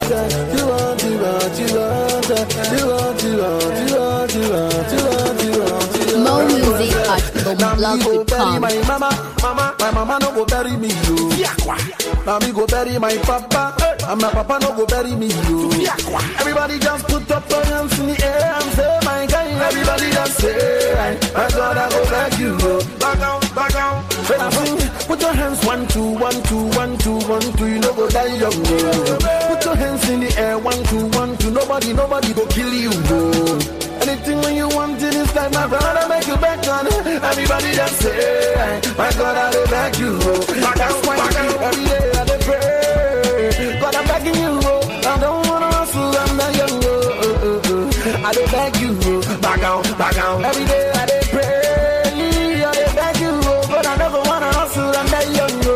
More music at boomblog.com. My mama no go bury me, yo. Mommy go bury my papa, and my papa no go bury me, yo. Everybody just put up your hands in the air and say, my guy. Everybody just say, my God, I go back you, yo. Back down. When I sing, put your hands 1, 2, 1, 2, 1, 2, 1, 2. You no go die young, yo. Put your hands in the air, 1, 2, 1, 2. Nobody go kill you, yo. Anything when you want in this life, my brother, make you back on it. Everybody just say, my God, I dey beg you. That's why every day I dey pray. God, I'm begging you. I don't wanna hustle, I'm not young. I dey beg you. Back out. Every day I dey pray. I dey beg you. But I never wanna hustle, I'm not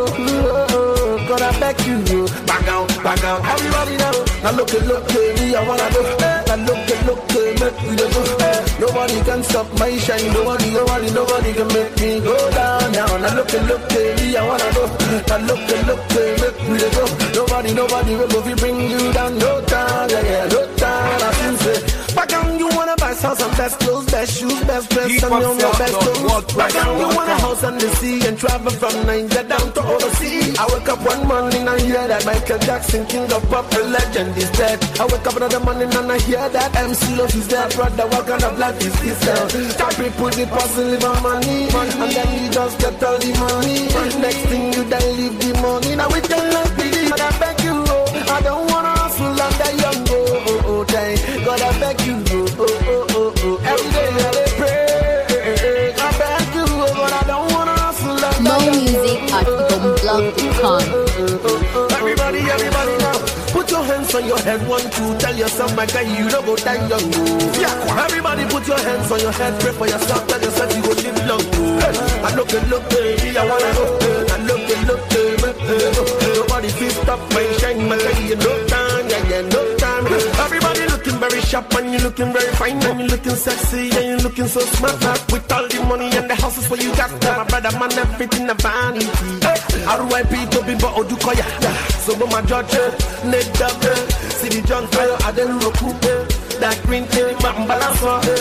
young. God, I beg you. Back out. Everybody know. Now look, me, I wanna go. Now look, make me go. Nobody can stop my shine. Nobody can make me go down. Now look, me, I wanna go. Now look, make me go. Nobody will go bring you down. No time, no time. I can say, back down, you wanna buy some best clothes, best shoes, best dress, and your best clothes. Back down, you want a house on the sea and travel from Nigeria down to overseas. I wake up one morning and hear that Michael Jackson, king of pop, a legend, is dead. I wake up another morning and I hear that MC Love is dead. Brother, what kind of life is this now? Some people deposit live on money, and then you just get all the money. Next thing you then leave the money. Now we can let believe, but I beg you, I don't wanna hustle under young, God, I beg you, every day I dey pray. I beg you, but I don't wanna hustle under More music at boomblog.com. Everybody now. Put your hands on your head, 1, 2. Tell yourself, my guy, you don't go die young. Everybody put your hands on your head, pray for yourself, tell yourself you go live long. I look, baby, I wanna go. I look, baby, nobody feel stop my shine, my guy, no time, no time. Everybody looking very sharp and you looking very fine and you looking sexy and you looking so smart. With all the money and the houses where you got, my brother, man, everything a vanity. RYP to be but Odukoya. So go my judge, Ned Dub, City John Fire, Adel Roku, that green thing, my balance.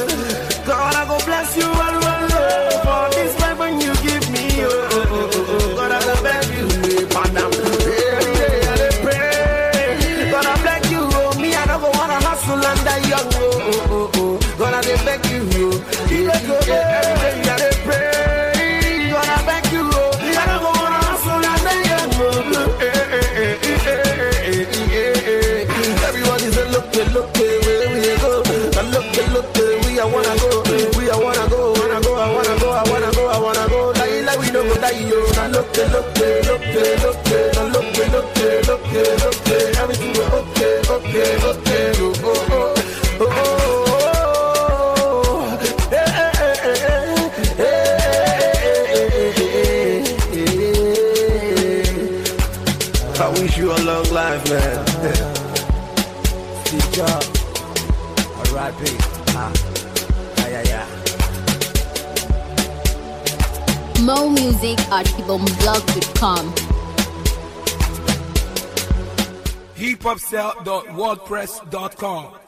God, I go bless you all for this life when you give me. God, I go beg you, Madam. Every day I dey pray. God, I beg you, me I don't wanna hustle under young. God, I dey beg you, every day I dey pray. God, I beg you, me I don't wanna hustle under young. Everybody say look, where we go. Look, we I wanna go. I wanna go. Like we don't go die, yo. Now look, everything go okay. I wish you a long life, man. Steve Jobs. R.I.P. Yeah. More music at boomblog.com. hiphopcell.wordpress.com